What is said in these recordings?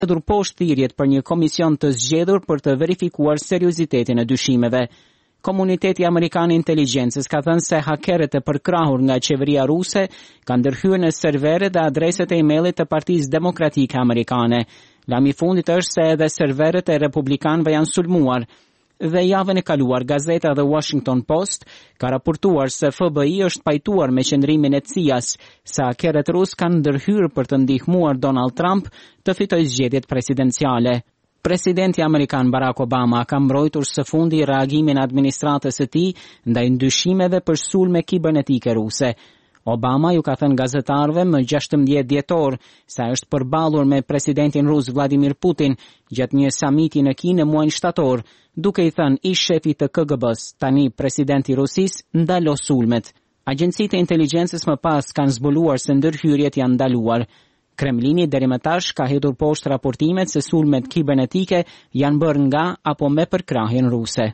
Dur poshtë thirrjet për një komision të zgjedhur për të verifikuar seriozitetin e dyshimeve. Komuniteti Amerikan i Inteligjencës ka thënë se hakerët e përkrahur nga qeveria ruse kanë ndërhyrë në servere dhe adreset e emailit të Partisë Demokratike Amerikane. Lajmi i fundit është se edhe serveret e republikanëve janë sulmuar. Dhe javën e kaluar, gazeta The Washington Post ka raportuar se FBI është pajtuar me qëndrimin e CIA-s, sa hakerët rus kanë ndërhyrë për të ndihmuar Donald Trump të fitojë zgjedhjet presidenciale. Presidenti Amerikan Barack Obama ka mbrojtur së fundi reagimin e administratës së tij ndaj dyshimeve për sulme kibernetike ruse. Obama ju ka thënë gazetarëve më 16 dhjetor se është përballur me presidentin rus Vladimir Putin gjatë një samiti në Kinë në muajin shtator, duke i thënë ish shefi të KGB-s, tani presidenti i Rusisë, ndalo sulmet. Agjencitë e inteligjencës më pas kanë zbuluar se ndërhyrjet janë ndaluar. Kremlini deri më tash ka hedhur poshtë raportimet se sulmet kibernetike janë bërë nga apo me përkrahjen ruse.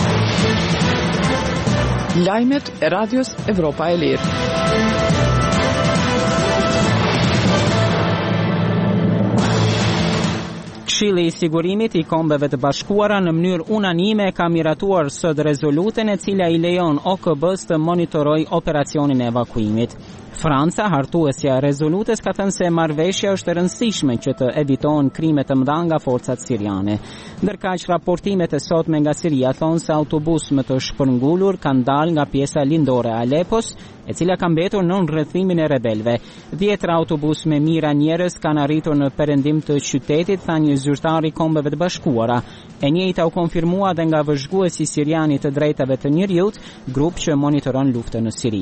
Lajmet e Radios Evropa e Lirë. Këshilli i Sigurimit i Kombeve të Bashkuara në mënyrë unanime ka miratuar sot rezolutën e cila i lejon OKB-s të monitorojë operacionin e evakuimit. Franca, hartuesja e rezolutës, ka thënë se marrëveshja është e rëndësishme që të evitohen krime të mëdha nga forcat siriane. Ndërkaq raportimet e sotme nga Siria thonë se autobus me të shpërngulur kanë dalë nga pjesa lindore e Alepos, e cila ka mbetur në rrethimin e rebelëve. 10 autobus me mijëra njerëz kanë arritur në perëndim të qytetit, tha një zyrtar i Kombeve të Bashkuara. E njëjta u konfirmua edhe nga vëzhguesi sirian i të drejtave të njerëzit, grup që monitoron luftën në Siri.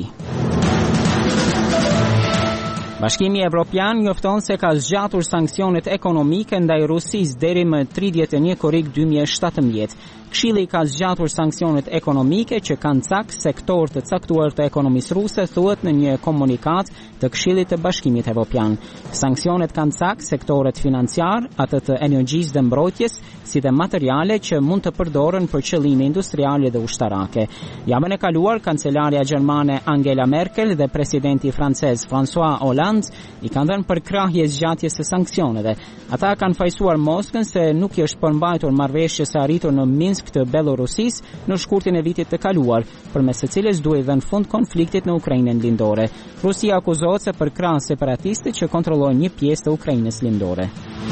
Bashkimi Evropian njofton se ka zgjatur sanksionet ekonomike ndaj Rusisë deri më 31 korrik 2017. Këshilli ka zgjatur sanksionet ekonomike që kanë cak sektor të caktuar të ekonomisë ruse, thuhet në një komunikat të Këshillit të Bashkimit Evropian. Sanksionet kanë cak sektoret financiar, atë të energjisë dhe mbrojtjes, si dhe materiale që mund të përdoren për qëllime industriale dhe ushtarake. Javën e kaluar, kancelarja gjermane Angela Merkel dhe presidenti francez François Hollande i kanë dhënë përkrahje zgjatjes së sanksioneve. Ata kanë fajsuar Moskën se nuk i është përmbajtur marrëveshjes së arritur në Minsk të Belorusisë në shkurtin e vitit të kaluar, përmes së cilës duhej dhënë fund konfliktit në Ukrainën lindore. Rusia akuzohet se përkrah separatistët që kontrollojnë një pjesë të Ukrainës lindore.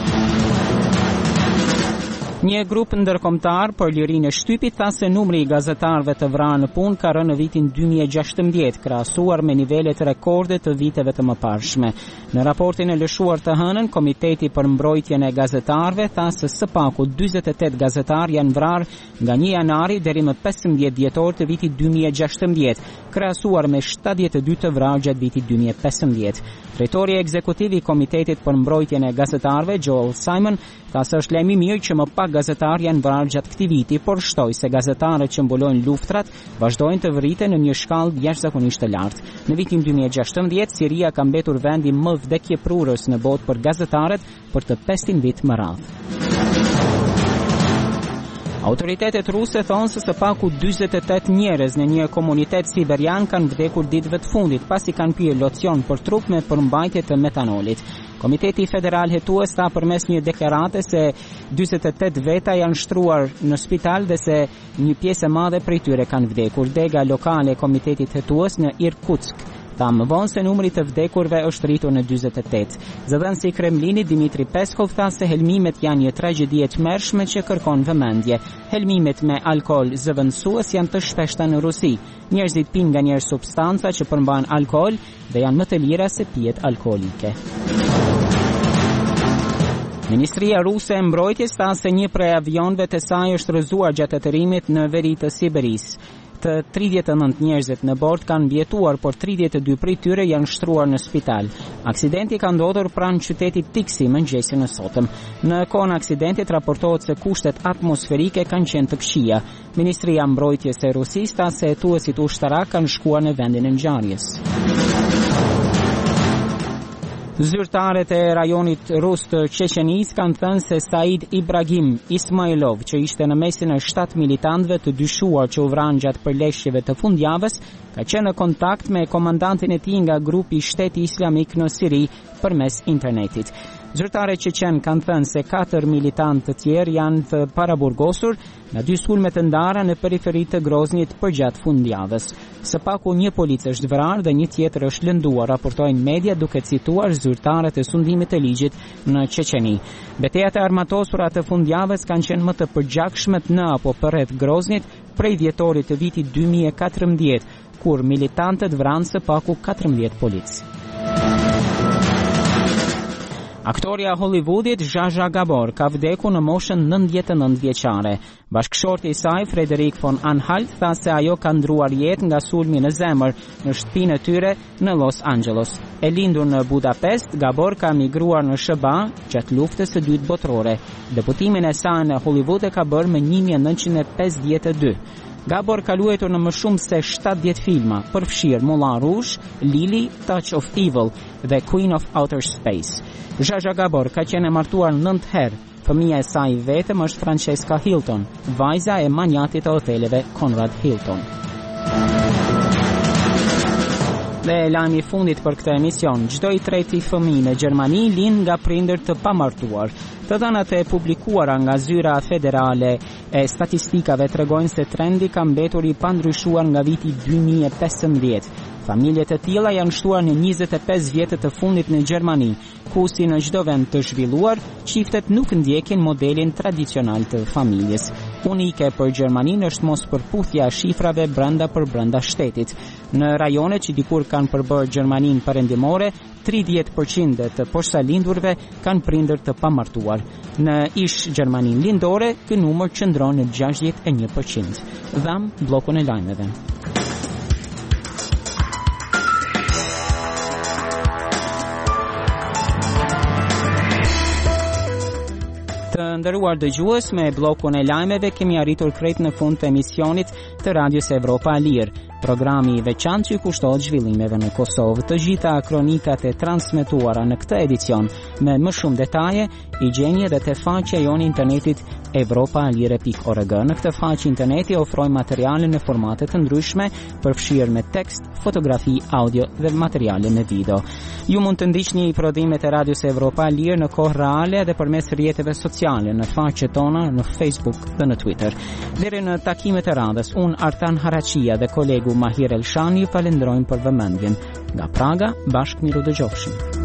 Një grup ndërkombëtar për lirinë e shtypit tha se numri i gazetarëve të vrarë në punë ka rënë në vitin 2016, krahasuar me nivelet rekorde të viteve të mëparshme. Në raportin e lëshuar të hënën, Komiteti për mbrojtjen e gazetarëve tha se së paku 48 gazetarë janë vrarë nga 1 janari deri më 15 dhjetor të vitit 2016, krahasuar me 72 të vrarë gjatë vitit 2015. Drejtori ekzekutiv i Komitetit për mbrojtjen e gazetarëve, Joel Simon, tha se është lajm i mirë që më pak gazetarë janë vrarë gjatë këtij viti, por shtoi se gazetarët që mbulojnë luftrat vazhdojnë të vriten në një shkallë jashtëzakonisht të lartë. Në vitin 2016, Siria ka mbetur vendi më vdekjeprurës në botë për gazetarët për të 500 vit më radh. Autoritetet ruse thonë se së paku 48 njerëz në një komunitet siberian kanë vdekur ditëve të fundit pasi kanë pirë locion për trup me përmbajtje të metanolit. Komiteti Federal hetues tha përmes një deklarate se 48 veta janë shtruar në spital dhe se një pjesë e madhe prej tyre kanë vdekur. Dega lokale e komitetit hetues në Irkutsk tha më vonë se numri të vdekurve është rritur në 48. Zëdhënësi i Kremlinit Dmitri Peskov tha se helmimet janë një tragjedi e tmerrshme që kërkon vëmendje. Helmimet me alkool zëvendësues janë të shpeshta në Rusi. Njerëzit pinë nga njerë substanca që përmban alkool dhe janë më të lira se pijet alkoolike. Ministria ruse e mbrojtjes tha se një prej avionëve të saj është rrëzuar gjatë atterrimit në veri të Siberisë. Të 39 njerëzit në bord kanë mbijetuar, por 32 prej tyre janë shtruar në spital. Aksidenti ka ndodhur pranë qytetit Tiksi mëngjesin e sotëm. Në kohën e aksidentit raportohet se kushtet atmosferike kanë qenë të këqija. Ministria mbrojtjes e Rusisë tha se hetuesit ushtarak kanë shkuar në vendin e ngjarjes. Zyrtarët e rajonit rus të Çeçenisë kanë thënë se Said Ibrahim Ismailov, që ishte në mesin e 7 militantëve të dyshuar që u vranë gjatë përleshjeve të fundjavës, ka qenë në kontakt me komandantin e tij nga grupi Shteti Islamik në Siri përmes internetit. Zyrtarët çeçen kanë thënë se 4 militantë të tjerë janë të paraburgosur në 2 sulme të ndara në periferi të Groznit përgjatë fundjavës. Së paku 1 polic është vrarë dhe 1 tjetër është lënduar, raportojnë media duke cituar zyrtarët e sundimit të ligjit në Çeçeni. Betejat e armatosura të fundjavës kanë qenë më të përgjakshmet në apo përreth Groznit prej dhjetorit të vitit 2014, kur militantët vranë së paku 14 polic. Aktoria Hollywoodit Zsa Zsa Gabor ka vdekur në moshën 99 vjeçare. Bashkëshorti i saj, Frederik von Anhalt, tha se ajo ka ndruar jetë nga sulmi në zemër në shtëpinë e tyre në Los Angeles. E lindur në Budapest, Gabor ka migruar në SBA gjatë luftës së dytë botërore. Debutimin e saj në Hollywood e ka bërë më 1952. Gabor ka luajtur në më shumë se 70 filma, përfshirë Moulin Rouge, Lily, Touch of Evil dhe Queen of Outer Space. Zsa Zsa Gabor ka qenë martuar 9 herë. Fëmia e saj vetëm është Francesca Hilton, vajza e manjatit të hoteleve Conrad Hilton. Dhe lajmi i fundit për këtë emision, çdo i treti fëmijë në Gjermani lind nga prindër të pamartuar. Të dhënat e publikuara nga Zyra Federale e Statistikave tregojnë se trendi ka mbetur i pandryshuar nga viti 2015. Familjet e tilla janë shtuar në 25 vjetët të fundit në Gjermani, ku si në çdo vend të zhvilluar, çiftet nuk ndjekin modelin tradicional të familjes. Unike për Gjermaninë është mos përputhja e shifrave brenda shtetit. Në rajone që dikur kanë përbërë Gjermaninë perëndimore, 30% të posaçlindurve kanë prindër të pamartuar. Në ish Gjermaninë lindore, ky numër qëndron në 61%. Dham bllokun e lajmeve. Të nderuar dëgjues, me bllokun e lajmeve kemi arritur krejt në fund të emisionit të Radios Evropa e Lirë, programi i veçantë që kushtohet zhvillimeve në Kosovë. Të gjitha kronikat e transmetuara në këtë edicion me më shumë detaje i gjeni edhe te faqja jonë internetit evropaalire.org. Në këtë faqe interneti ofrojmë materiale në formate të ndryshme, përfshirë me tekst, fotografi, audio dhe materiale me video. Ju mund të ndiqni prodhimet e Radios Evropa e Lirë në kohë reale dhe përmes rrjeteve sociale në faqet tona në Facebook dhe në Twitter. Deri në takimet e radhës, unë Artan Haraqia dhe kolegu Mahir Elshani falenderojmë për vëmendjen. Nga Praga, bashkë miru dëgjofshim.